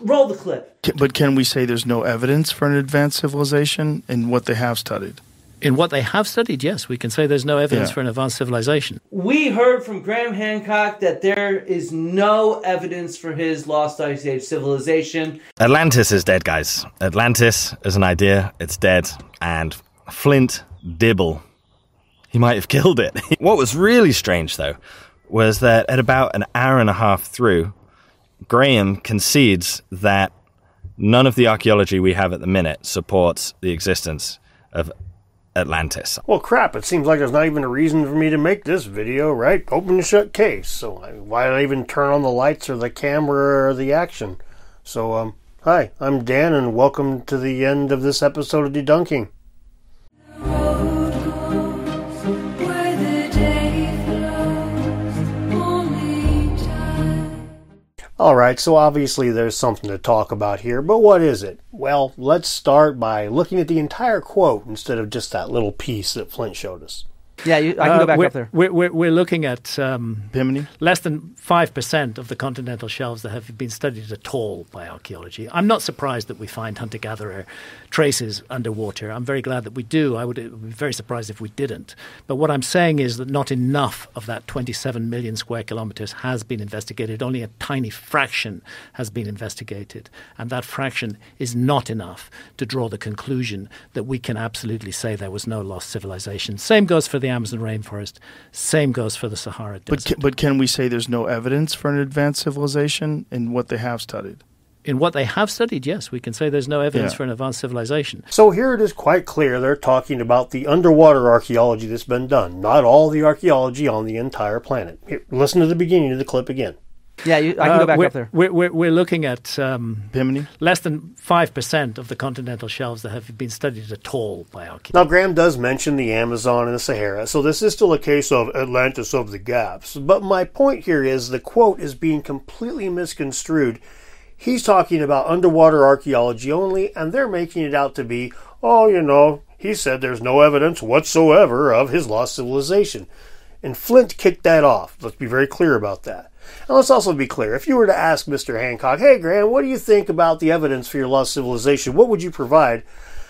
Roll the clip. But can we say there's no evidence for an advanced civilization in what they have studied? In what they have studied, yes, we can say there's no evidence for an advanced civilization. We heard from Graham Hancock that there is no evidence for his lost ice age civilization. Atlantis is dead, guys. Atlantis is an idea. It's dead. And Flint Dibble, he might have killed it. What was really strange, though, was that at about an hour and a half through, Graham concedes that none of the archaeology we have at the minute supports the existence of Atlantis. Well, crap, it seems like there's not even a reason for me to make this video, right? Open and shut case. So why did I even turn on the lights or the camera or the action? So, hi, I'm Dan, and welcome to the end of this episode of Debunking. Alright, so obviously there's something to talk about here, but what is it? Well, let's start by looking at the entire quote instead of just that little piece that Flint showed us. Yeah, I can go back up there. We're looking at Bimini? less than 5% of the continental shelves that have been studied at all by archaeology. I'm not surprised that we find hunter-gatherer traces underwater. I'm very glad that we do. I would be very surprised if we didn't. But what I'm saying is that not enough of that 27 million square kilometers has been investigated. Only a tiny fraction has been investigated. And that fraction is not enough to draw the conclusion that we can absolutely say there was no lost civilization. Same goes for the Amazon rainforest. Same goes for the Sahara Desert. But can we say there's no evidence for an advanced civilization in what they have studied? In what they have studied, yes, we can say there's no evidence for an advanced civilization. So here it is quite clear they're talking about the underwater archaeology that's been done, not all the archaeology on the entire planet. Here, listen to the beginning of the clip again. Yeah, I can go back up there. We're looking at Bimini? less than 5% of the continental shelves that have been studied at all by archaeology. Now, Graham does mention the Amazon and the Sahara, so this is still a case of Atlantis of the gaps. But my point here is the quote is being completely misconstrued. He's talking about underwater archaeology only, and they're making it out to be, he said there's no evidence whatsoever of his lost civilization. And Flint kicked that off. Let's be very clear about that. And let's also be clear. If you were to ask Mr. Hancock, hey, Graham, what do you think about the evidence for your lost civilization? What would you provide?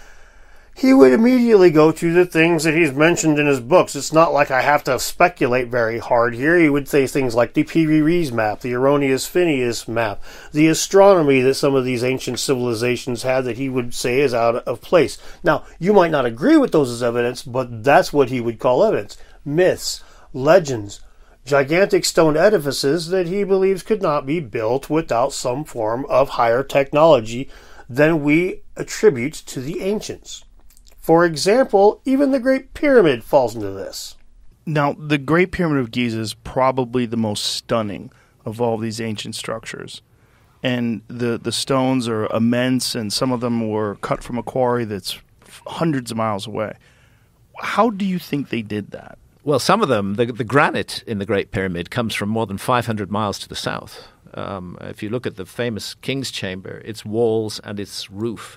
He would immediately go to the things that he's mentioned in his books. It's not like I have to speculate very hard here. He would say things like the Piri Reis map, the Erroneous Phineas map, the astronomy that some of these ancient civilizations had that he would say is out of place. Now, you might not agree with those as evidence, but that's what he would call evidence. Myths, legends, gigantic stone edifices that he believes could not be built without some form of higher technology than we attribute to the ancients. For example, even the Great Pyramid falls into this. Now, the Great Pyramid of Giza is probably the most stunning of all these ancient structures. And the stones are immense, and some of them were cut from a quarry that's hundreds of miles away. How do you think they did that? Well, some of them, the granite in the Great Pyramid comes from more than 500 miles to the south. If you look at the famous King's Chamber, its walls and its roof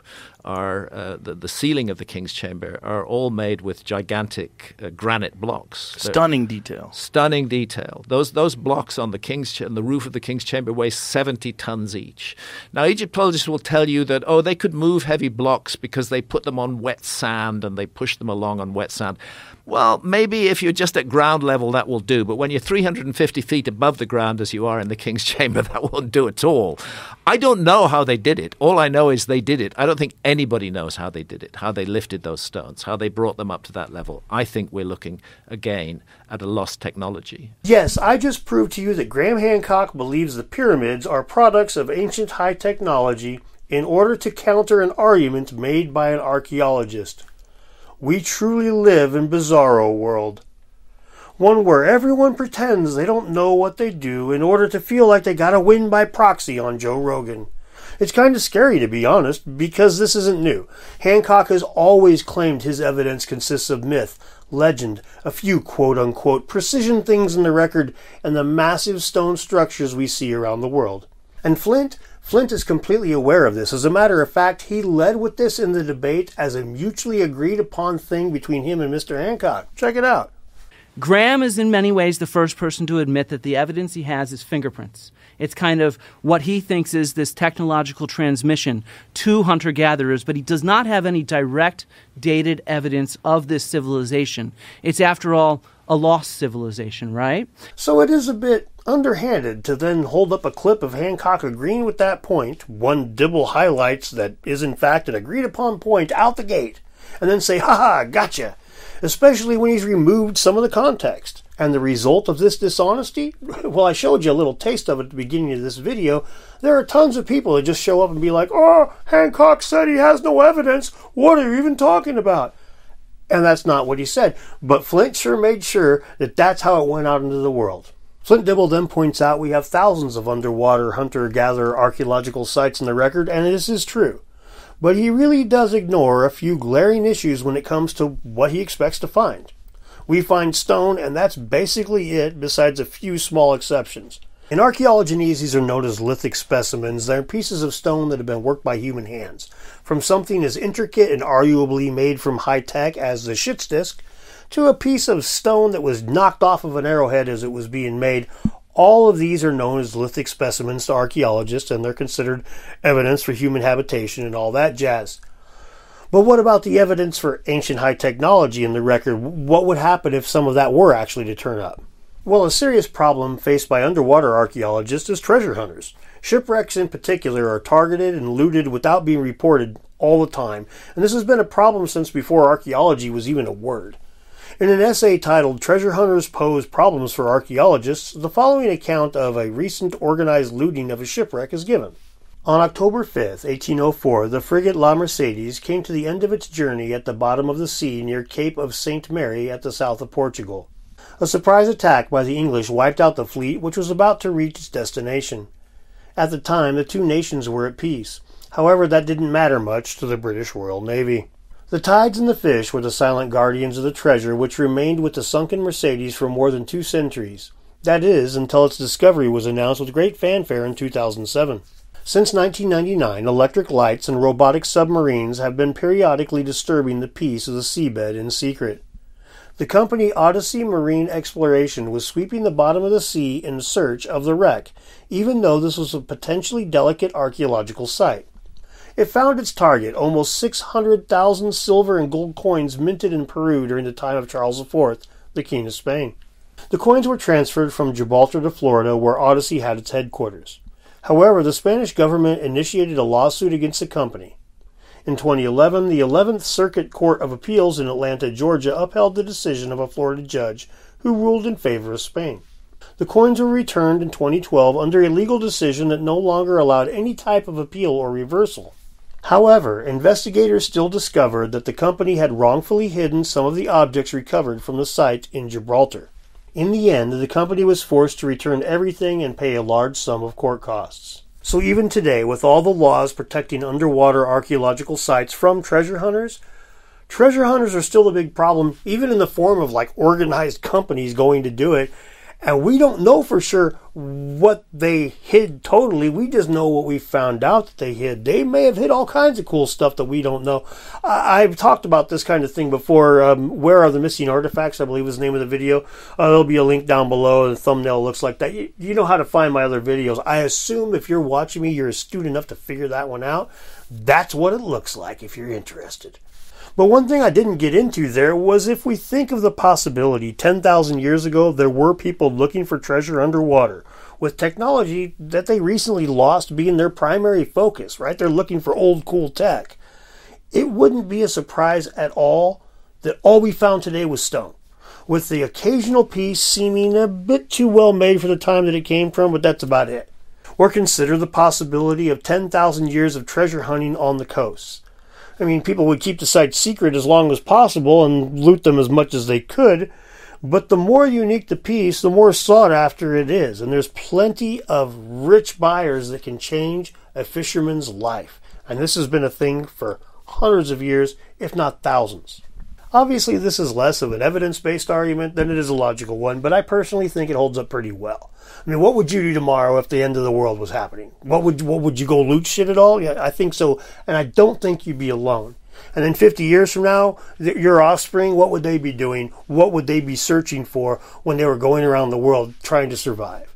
are the ceiling of the King's Chamber are all made with gigantic granite blocks. Stunning detail. Stunning detail. Those blocks on the roof of the King's Chamber weigh 70 tons each. Now, Egyptologists will tell you that, they could move heavy blocks because they put them on wet sand and they push them along on wet sand. Well, maybe if you're just at ground level, that will do. But when you're 350 feet above the ground, as you are in the King's Chamber, that won't do at all. I don't know how they did it. All I know is they did it. I don't think anybody knows how they did it, how they lifted those stones, how they brought them up to that level. I think we're looking, again, at a lost technology. Yes, I just proved to you that Graham Hancock believes the pyramids are products of ancient high technology in order to counter an argument made by an archaeologist. We truly live in bizarro world. One where everyone pretends they don't know what they do in order to feel like they gotta win by proxy on Joe Rogan. It's kind of scary, to be honest, because this isn't new. Hancock has always claimed his evidence consists of myth, legend, a few quote-unquote precision things in the record, and the massive stone structures we see around the world. And Flint is completely aware of this. As a matter of fact, he led with this in the debate as a mutually agreed upon thing between him and Mr. Hancock. Check it out. Graham is in many ways the first person to admit that the evidence he has is fingerprints. It's kind of what he thinks is this technological transmission to hunter-gatherers, but he does not have any direct dated evidence of this civilization. It's, after all, a lost civilization, right? So it is a bit underhanded to then hold up a clip of Hancock agreeing with that point, one Dibble highlights that is in fact an agreed upon point out the gate, and then say, "Ha-ha, gotcha," especially when he's removed some of the context. And the result of this dishonesty? Well, I showed you a little taste of it at the beginning of this video. There are tons of people that just show up and be like, "Oh, Hancock said he has no evidence. What are you even talking about?" And that's not what he said. But Flint sure made sure that that's how it went out into the world. Flint Dibble then points out we have thousands of underwater hunter-gatherer archaeological sites in the record, and this is true. But he really does ignore a few glaring issues when it comes to what he expects to find. We find stone, and that's basically it, besides a few small exceptions. In archaeology, these are known as lithic specimens. They're pieces of stone that have been worked by human hands. From something as intricate and arguably made from high-tech as the Schitt's disc, to a piece of stone that was knocked off of an arrowhead as it was being made. All of these are known as lithic specimens to archaeologists, and they're considered evidence for human habitation and all that jazz. But what about the evidence for ancient high technology in the record? What would happen if some of that were actually to turn up? Well, a serious problem faced by underwater archaeologists is treasure hunters. Shipwrecks in particular are targeted and looted without being reported all the time, and this has been a problem since before archaeology was even a word. In an essay titled "Treasure Hunters Pose Problems for Archaeologists," the following account of a recent organized looting of a shipwreck is given. On October 5, 1804, the frigate La Mercedes came to the end of its journey at the bottom of the sea near Cape of St. Mary at the south of Portugal. A surprise attack by the English wiped out the fleet, which was about to reach its destination. At the time, the two nations were at peace. However, that didn't matter much to the British Royal Navy. The tides and the fish were the silent guardians of the treasure, which remained with the sunken Mercedes for more than 2 centuries. That is, until its discovery was announced with great fanfare in 2007. Since 1999, electric lights and robotic submarines have been periodically disturbing the peace of the seabed in secret. The company Odyssey Marine Exploration was sweeping the bottom of the sea in search of the wreck, even though this was a potentially delicate archaeological site. It found its target, almost 600,000 silver and gold coins minted in Peru during the time of Charles IV, the King of Spain. The coins were transferred from Gibraltar to Florida, where Odyssey had its headquarters. However, the Spanish government initiated a lawsuit against the company. In 2011, the 11th Circuit Court of Appeals in Atlanta, Georgia, upheld the decision of a Florida judge who ruled in favor of Spain. The coins were returned in 2012 under a legal decision that no longer allowed any type of appeal or reversal. However, investigators still discovered that the company had wrongfully hidden some of the objects recovered from the site in Gibraltar. In the end, the company was forced to return everything and pay a large sum of court costs. So even today, with all the laws protecting underwater archaeological sites from treasure hunters are still a big problem, even in the form of organized companies going to do it. And we don't know for sure what they hid totally. We just know what we found out that they hid. They may have hid all kinds of cool stuff that we don't know. I've talked about this kind of thing before. Where Are the Missing Artifacts, I believe is the name of the video. There'll be a link down below. The thumbnail looks like that. You know how to find my other videos. I assume if you're watching me, you're astute enough to figure that one out. That's what it looks like if you're interested. But one thing I didn't get into there was if we think of the possibility 10,000 years ago there were people looking for treasure underwater, with technology that they recently lost being their primary focus, right? They're looking for old cool tech. It wouldn't be a surprise at all that all we found today was stone, with the occasional piece seeming a bit too well made for the time that it came from, but that's about it. Or consider the possibility of 10,000 years of treasure hunting on the coasts. I mean, people would keep the sites secret as long as possible and loot them as much as they could, but the more unique the piece, the more sought after it is, and there's plenty of rich buyers that can change a fisherman's life. And this has been a thing for hundreds of years, if not thousands. Obviously, this is less of an evidence-based argument than it is a logical one, but I personally think it holds up pretty well. I mean, what would you do tomorrow if the end of the world was happening? What would you go loot shit at all? Yeah, I think so, and I don't think you'd be alone. And then 50 years from now, your offspring, what would they be doing? What would they be searching for when they were going around the world trying to survive?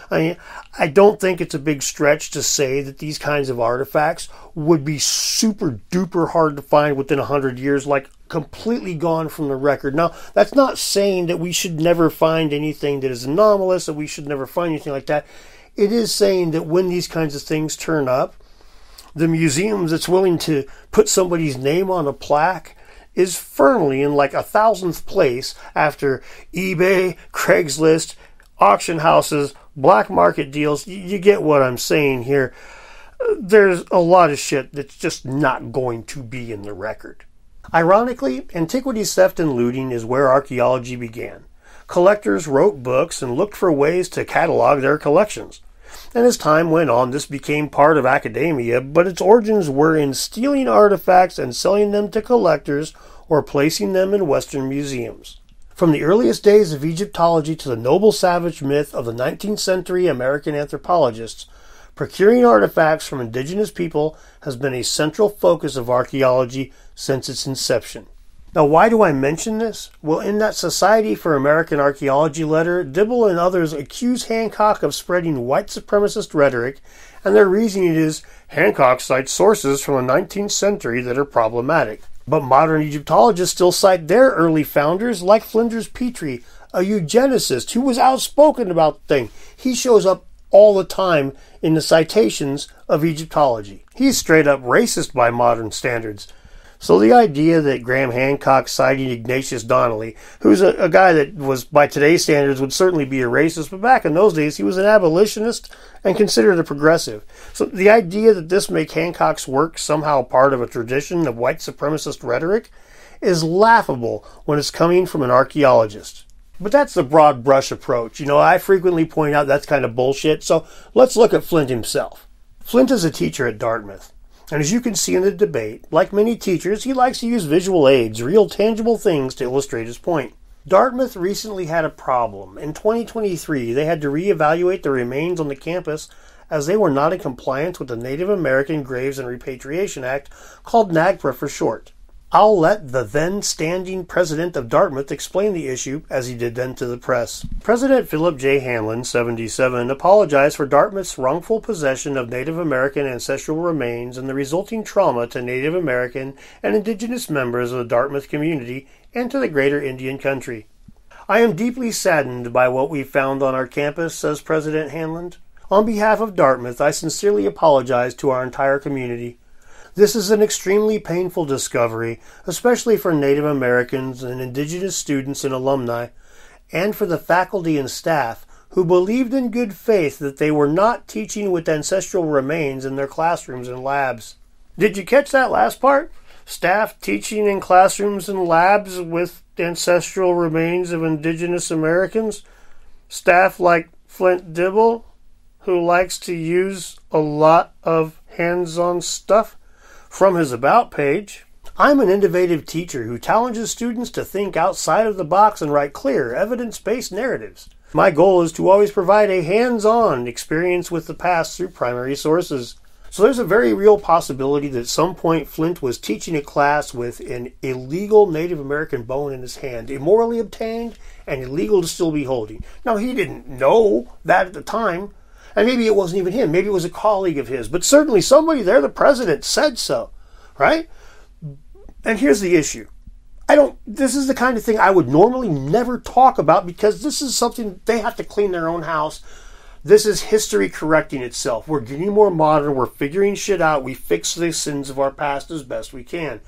I mean, I don't think it's a big stretch to say that these kinds of artifacts would be super duper hard to find within 100 years, like completely gone from the record. Now, that's not saying that we should never find anything that is anomalous, that we should never find anything like that. It is saying that when these kinds of things turn up, the museum that's willing to put somebody's name on a plaque is firmly in like 1,000th place after eBay, Craigslist, auction houses, black market deals. You get what I'm saying here. There's a lot of shit that's just not going to be in the record. Ironically, antiquities theft and looting is where archaeology began. Collectors wrote books and looked for ways to catalog their collections. And as time went on, this became part of academia, but its origins were in stealing artifacts and selling them to collectors or placing them in Western museums. From the earliest days of Egyptology to the noble savage myth of the 19th century American anthropologists, procuring artifacts from indigenous people has been a central focus of archaeology since its inception. Now, why do I mention this? Well, in that Society for American Archaeology letter, Dibble and others accuse Hancock of spreading white supremacist rhetoric, and their reasoning is Hancock cites sources from the 19th century that are problematic. But modern Egyptologists still cite their early founders, like Flinders Petrie, a eugenicist who was outspoken about the thing. He shows up all the time in the citations of Egyptology. He's straight up racist by modern standards. So the idea that Graham Hancock citing Ignatius Donnelly, who's a guy that was, by today's standards, would certainly be a racist, but back in those days he was an abolitionist and considered a progressive. So the idea that this make Hancock's work somehow part of a tradition of white supremacist rhetoric is laughable when it's coming from an archaeologist. But that's the broad brush approach. I frequently point out that's kind of bullshit, so let's look at Flint himself. Flint is a teacher at Dartmouth. And as you can see in the debate, like many teachers, he likes to use visual aids, real tangible things to illustrate his point. Dartmouth recently had a problem. In 2023, they had to reevaluate the remains on the campus as they were not in compliance with the Native American Graves and Repatriation Act, called NAGPRA for short. I'll let the then standing president of Dartmouth explain the issue, as he did then to the press. President Philip J. Hanlon, 77, apologized for Dartmouth's wrongful possession of Native American ancestral remains and the resulting trauma to Native American and indigenous members of the Dartmouth community and to the greater Indian country. I am deeply saddened by what we found on our campus, says President Hanlon. On behalf of Dartmouth, I sincerely apologize to our entire community. This is an extremely painful discovery, especially for Native Americans and indigenous students and alumni, and for the faculty and staff who believed in good faith that they were not teaching with ancestral remains in their classrooms and labs. Did you catch that last part? Staff teaching in classrooms and labs with ancestral remains of indigenous Americans? Staff like Flint Dibble, who likes to use a lot of hands-on stuff? From his About page, I'm an innovative teacher who challenges students to think outside of the box and write clear, evidence-based narratives. My goal is to always provide a hands-on experience with the past through primary sources. So there's a very real possibility that at some point Flint was teaching a class with an illegal Native American bone in his hand, immorally obtained and illegal to still be holding. Now, he didn't know that at the time. And maybe it wasn't even him. Maybe it was a colleague of his. But certainly somebody there, the president, said so. Right? And here's the issue. This is the kind of thing I would normally never talk about because this is something they have to clean their own house. This is history correcting itself. We're getting more modern. We're figuring shit out. We fix the sins of our past as best we can.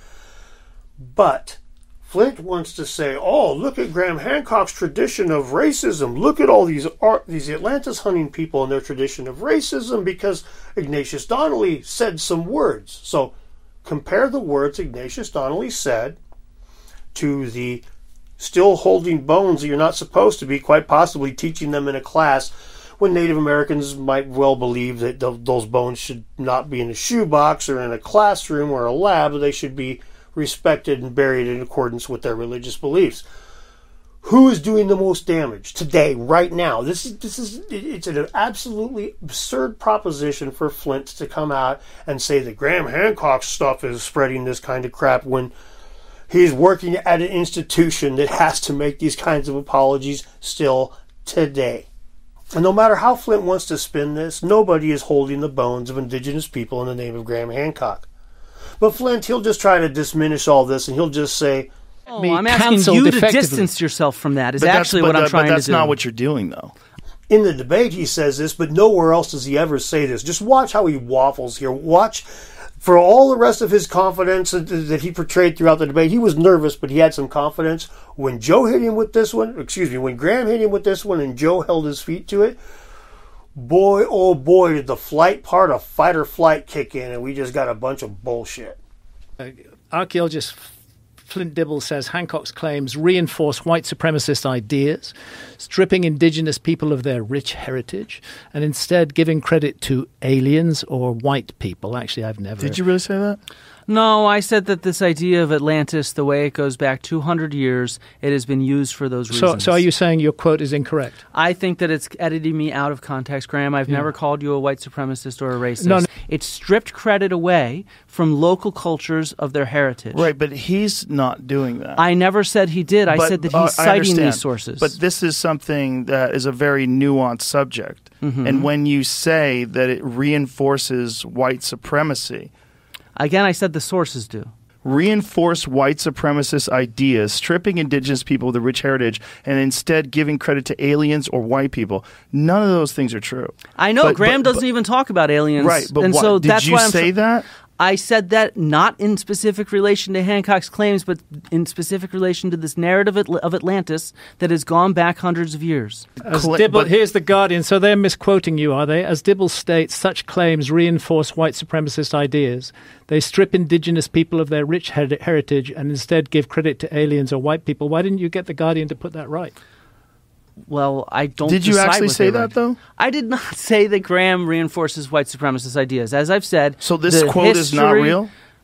But Flint wants to say, oh, look at Graham Hancock's tradition of racism. Look at all these Atlantis hunting people and their tradition of racism because Ignatius Donnelly said some words. So compare the words Ignatius Donnelly said to the still holding bones that you're not supposed to be, quite possibly teaching them in a class when Native Americans might well believe that those bones should not be in a shoebox or in a classroom or a lab. They should be respected and buried in accordance with their religious beliefs. Who is doing the most damage today, right now? It's an absolutely absurd proposition for Flint to come out and say that Graham Hancock's stuff is spreading this kind of crap when he's working at an institution that has to make these kinds of apologies still today. And no matter how Flint wants to spin this, nobody is holding the bones of indigenous people in the name of Graham Hancock. But Flint, he'll just try to diminish all this, and he'll just say, Oh, I'm asking you to distance yourself from that, is actually what I'm trying to do. But that's not what you're doing, though. In the debate, he says this, but nowhere else does he ever say this. Just watch how he waffles here. Watch, for all the rest of his confidence that he portrayed throughout the debate, he was nervous, but he had some confidence. When Joe hit him with this one, when Graham hit him with this one and Joe held his feet to it, boy, oh boy, did the flight part of fight or flight kick in, and we just got a bunch of bullshit. Archaeologist Flint Dibble says Hancock's claims reinforce white supremacist ideas, stripping indigenous people of their rich heritage, and instead giving credit to aliens or white people. Actually, I've never... Did you really say that? No, I said that this idea of Atlantis, the way it goes back 200 years, it has been used for those reasons. So are you saying your quote is incorrect? I think that it's editing me out of context, Graham. I've never called you a white supremacist or a racist. No. It stripped credit away from local cultures of their heritage. Right, but he's not doing that. I never said he did. I said that he's citing these sources. But this is something that is a very nuanced subject. Mm-hmm. And when you say that it reinforces white supremacy... Again, I said the sources do. Reinforce white supremacist ideas, stripping indigenous people with a rich heritage, and instead giving credit to aliens or white people. None of those things are true. I know. Graham doesn't even talk about aliens. Right, but and so did that's you why I'm say that? I said that not in specific relation to Hancock's claims, but in specific relation to this narrative of Atlantis that has gone back hundreds of years. Here's The Guardian. So they're misquoting you, are they? As Dibble states, such claims reinforce white supremacist ideas. They strip indigenous people of their rich heritage and instead give credit to aliens or white people. Why didn't you get The Guardian to put that right? Well, I don't. Did you actually say that, though? I did not say that Graham reinforces white supremacist ideas. As I've said, so this quote is not real?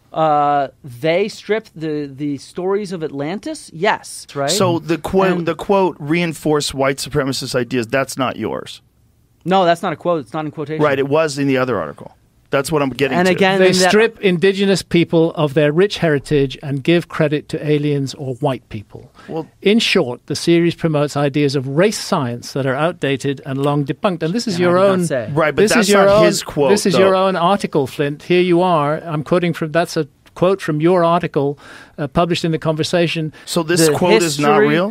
They stripped the stories of Atlantis. Yes, right. So the quote reinforce white supremacist ideas. That's not yours. No, that's not a quote. It's not in quotation. Right. It was in the other article. That's what I'm getting to. Again, they strip indigenous people of their rich heritage and give credit to aliens or white people. Well, in short, the series promotes ideas of race science that are outdated and long debunked. And this is your own... Right, but that's not his quote, This is your own article, Flint. Here you are. I'm quoting from... That's a quote from your article published in The Conversation. So this quote is not real?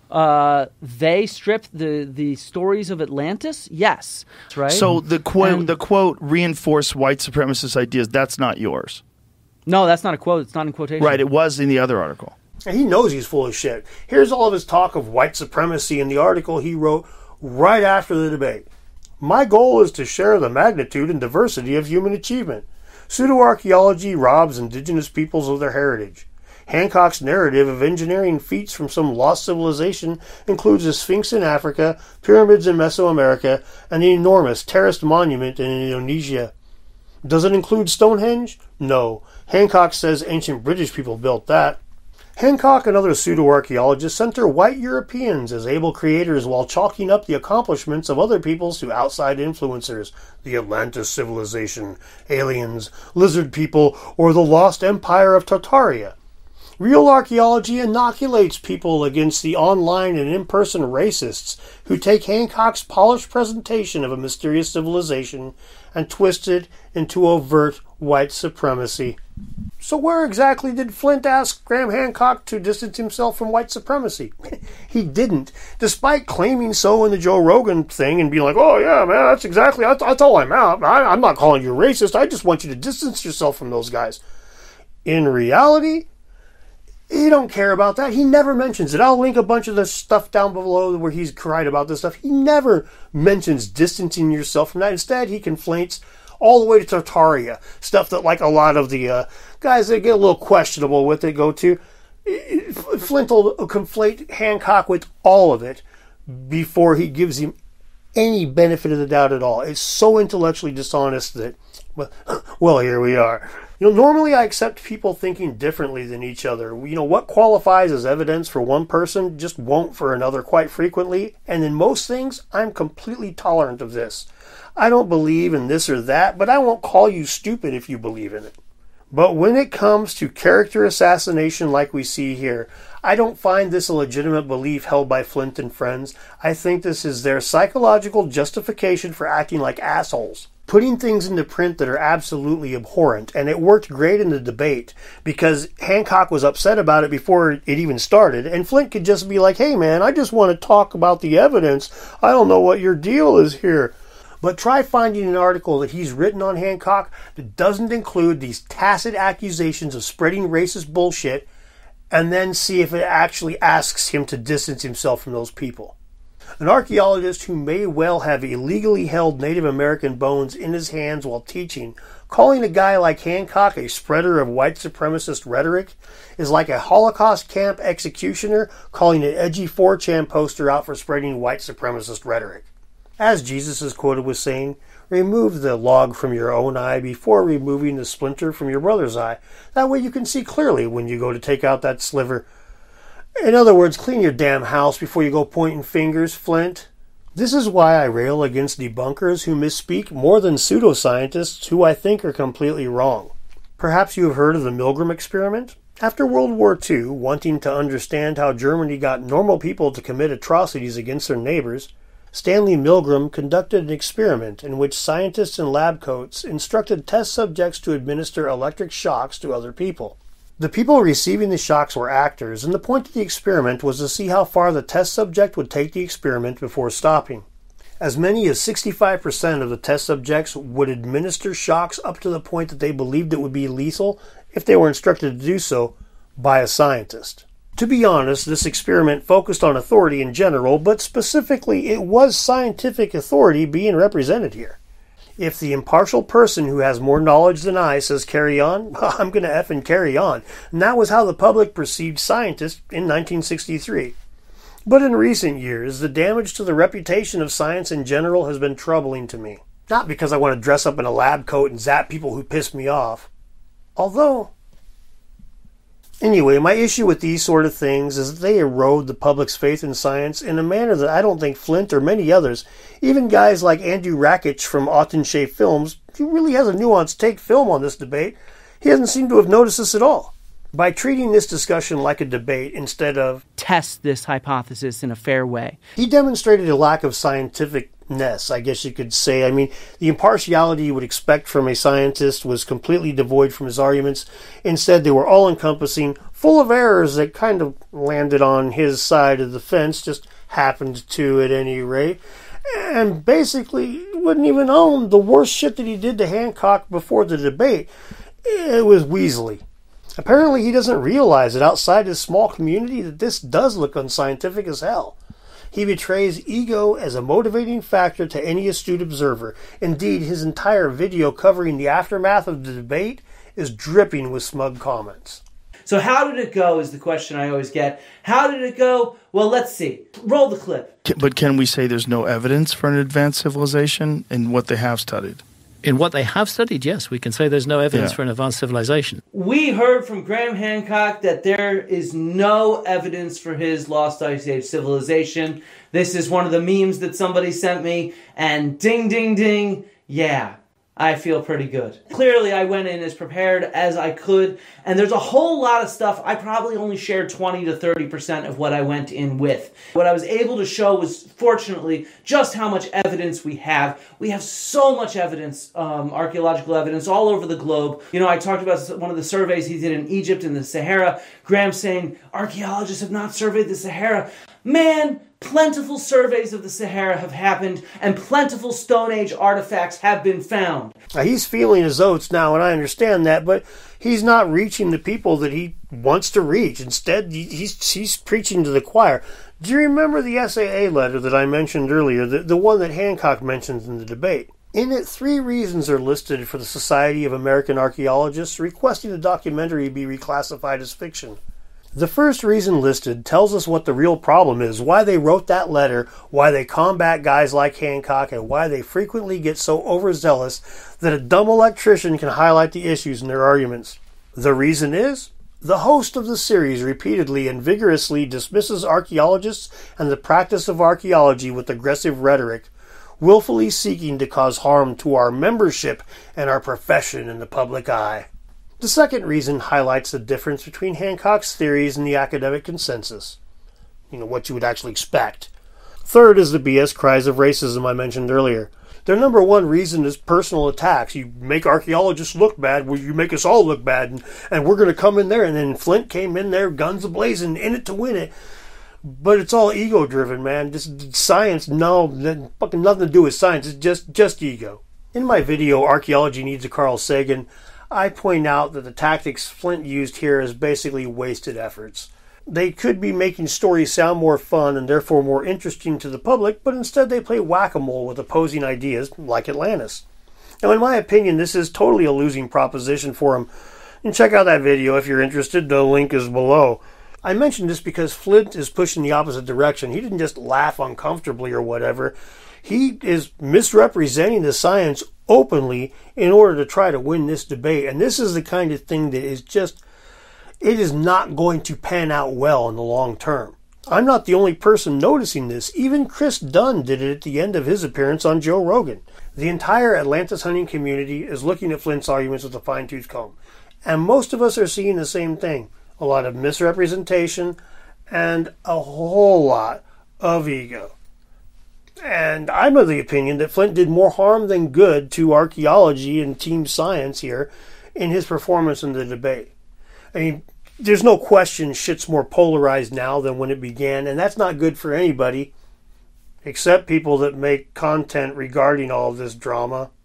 They stripped the stories of Atlantis. Yes, right. So the quote reinforce white supremacist ideas. That's not yours. No, that's not a quote. It's not in quotation. Right. It was in the other article. And he knows he's full of shit. Here's all of his talk of white supremacy in the article he wrote right after the debate. My goal is to share the magnitude and diversity of human achievement. Pseudo-archaeology robs indigenous peoples of their heritage. Hancock's narrative of engineering feats from some lost civilization includes a sphinx in Africa, pyramids in Mesoamerica, and an enormous terraced monument in Indonesia. Does it include Stonehenge? No. Hancock says ancient British people built that. Hancock and other pseudo-archaeologists center white Europeans as able creators while chalking up the accomplishments of other peoples to outside influencers, the Atlantis civilization, aliens, lizard people, or the lost empire of Tartaria. Real archaeology inoculates people against the online and in-person racists who take Hancock's polished presentation of a mysterious civilization and twist it into overt white supremacy. So where exactly did Flint ask Graham Hancock to distance himself from white supremacy? He didn't, despite claiming so in the Joe Rogan thing and being like, oh yeah, man, that's all I'm out. I'm not calling you racist. I just want you to distance yourself from those guys. In reality, he don't care about that. He never mentions it. I'll link a bunch of the stuff down below where he's cried about this stuff. He never mentions distancing yourself from that. Instead, he conflates all the way to Tartaria, stuff that like a lot of the guys that get a little questionable with it go to. Flint will conflate Hancock with all of it before he gives him any benefit of the doubt at all. It's so intellectually dishonest that, well, here we are. Normally I accept people thinking differently than each other. What qualifies as evidence for one person just won't for another quite frequently. And in most things, I'm completely tolerant of this. I don't believe in this or that, but I won't call you stupid if you believe in it. But when it comes to character assassination like we see here, I don't find this a legitimate belief held by Flint and friends. I think this is their psychological justification for acting like assholes, putting things into print that are absolutely abhorrent. And it worked great in the debate because Hancock was upset about it before it even started, and Flint could just be like, hey man, I just want to talk about the evidence. I don't know what your deal is here. But try finding an article that he's written on Hancock that doesn't include these tacit accusations of spreading racist bullshit, and then see if it actually asks him to distance himself from those people. An archaeologist who may well have illegally held Native American bones in his hands while teaching, calling a guy like Hancock a spreader of white supremacist rhetoric, is like a Holocaust camp executioner calling an edgy 4chan poster out for spreading white supremacist rhetoric. As Jesus is quoted with saying, remove the log from your own eye before removing the splinter from your brother's eye. That way you can see clearly when you go to take out that sliver. In other words, clean your damn house before you go pointing fingers, Flint. This is why I rail against debunkers who misspeak more than pseudoscientists who I think are completely wrong. Perhaps you have heard of the Milgram experiment? After World War II, wanting to understand how Germany got normal people to commit atrocities against their neighbors, Stanley Milgram conducted an experiment in which scientists in lab coats instructed test subjects to administer electric shocks to other people. The people receiving the shocks were actors, and the point of the experiment was to see how far the test subject would take the experiment before stopping. As many as 65% of the test subjects would administer shocks up to the point that they believed it would be lethal if they were instructed to do so by a scientist. To be honest, this experiment focused on authority in general, but specifically it was scientific authority being represented here. If the impartial person who has more knowledge than I says carry on, I'm going to effing carry on. And that was how the public perceived scientists in 1963. But in recent years, the damage to the reputation of science in general has been troubling to me. Not because I want to dress up in a lab coat and zap people who piss me off. Anyway, my issue with these sort of things is that they erode the public's faith in science in a manner that I don't think Flint or many others, even guys like Andrew Rakich from Autenshape Films, who really has a nuanced take film on this debate, he doesn't seem to have noticed this at all. By treating this discussion like a debate instead of test this hypothesis in a fair way, he demonstrated a lack of scientificness, I guess you could say. I mean, the impartiality you would expect from a scientist was completely devoid from his arguments. Instead, they were all-encompassing, full of errors that kind of landed on his side of the fence, just happened to at any rate, and basically wouldn't even own the worst shit that he did to Hancock before the debate. It was weaselly. Apparently he doesn't realize that outside his small community that this does look unscientific as hell. He betrays ego as a motivating factor to any astute observer. Indeed, his entire video covering the aftermath of the debate is dripping with smug comments. So how did it go is the question I always get. How did it go? Well, let's see. Roll the clip. But can we say there's no evidence for an advanced civilization in what they have studied? In what they have studied, yes, we can say there's no evidence for an advanced civilization. We heard from Graham Hancock that there is no evidence for his lost Ice Age civilization. This is one of the memes that somebody sent me, and ding, ding, ding, yeah, I feel pretty good. Clearly, I went in as prepared as I could, and there's a whole lot of stuff. I probably only shared 20 to 30% of what I went in with. What I was able to show was, fortunately, just how much evidence we have. We have so much evidence, archaeological evidence, all over the globe. You know, I talked about one of the surveys he did in Egypt in the Sahara. Graham saying, archaeologists have not surveyed the Sahara. Man, plentiful surveys of the Sahara have happened, and plentiful Stone Age artifacts have been found. Now, he's feeling his oats now, and I understand that, but he's not reaching the people that he wants to reach. Instead, he's preaching to the choir. Do you remember the SAA letter that I mentioned earlier, the one that Hancock mentions in the debate? In it, 3 reasons are listed for the Society of American Archaeologists requesting the documentary be reclassified as fiction. The first reason listed tells us what the real problem is, why they wrote that letter, why they combat guys like Hancock, and why they frequently get so overzealous that a dumb electrician can highlight the issues in their arguments. The reason is, the host of the series repeatedly and vigorously dismisses archaeologists and the practice of archaeology with aggressive rhetoric, willfully seeking to cause harm to our membership and our profession in the public eye. The second reason highlights the difference between Hancock's theories and the academic consensus. What you would actually expect. Third is the BS cries of racism I mentioned earlier. Their number one reason is personal attacks. You make archaeologists look bad, well, you make us all look bad, and we're going to come in there. And then Flint came in there, guns ablazing, in it to win it. But it's all ego-driven, man. Just science, no, fucking nothing to do with science. It's just ego. In my video, Archaeology Needs a Carl Sagan, I point out that the tactics Flint used here is basically wasted efforts. They could be making stories sound more fun and therefore more interesting to the public, but instead they play whack-a-mole with opposing ideas like Atlantis. Now, in my opinion, this is totally a losing proposition for him. And check out that video if you're interested. The link is below. I mentioned this because Flint is pushing the opposite direction. He didn't just laugh uncomfortably or whatever. He is misrepresenting the science openly in order to try to win this debate. And this is the kind of thing that is just... it is not going to pan out well in the long term. I'm not the only person noticing this. Even Chris Dunn did it at the end of his appearance on Joe Rogan. The entire Atlantis hunting community is looking at Flint's arguments with a fine-tooth comb. And most of us are seeing the same thing. A lot of misrepresentation and a whole lot of ego. And I'm of the opinion that Flint did more harm than good to archaeology and team science here in his performance in the debate. I mean, there's no question shit's more polarized now than when it began, and that's not good for anybody, except people that make content regarding all of this drama.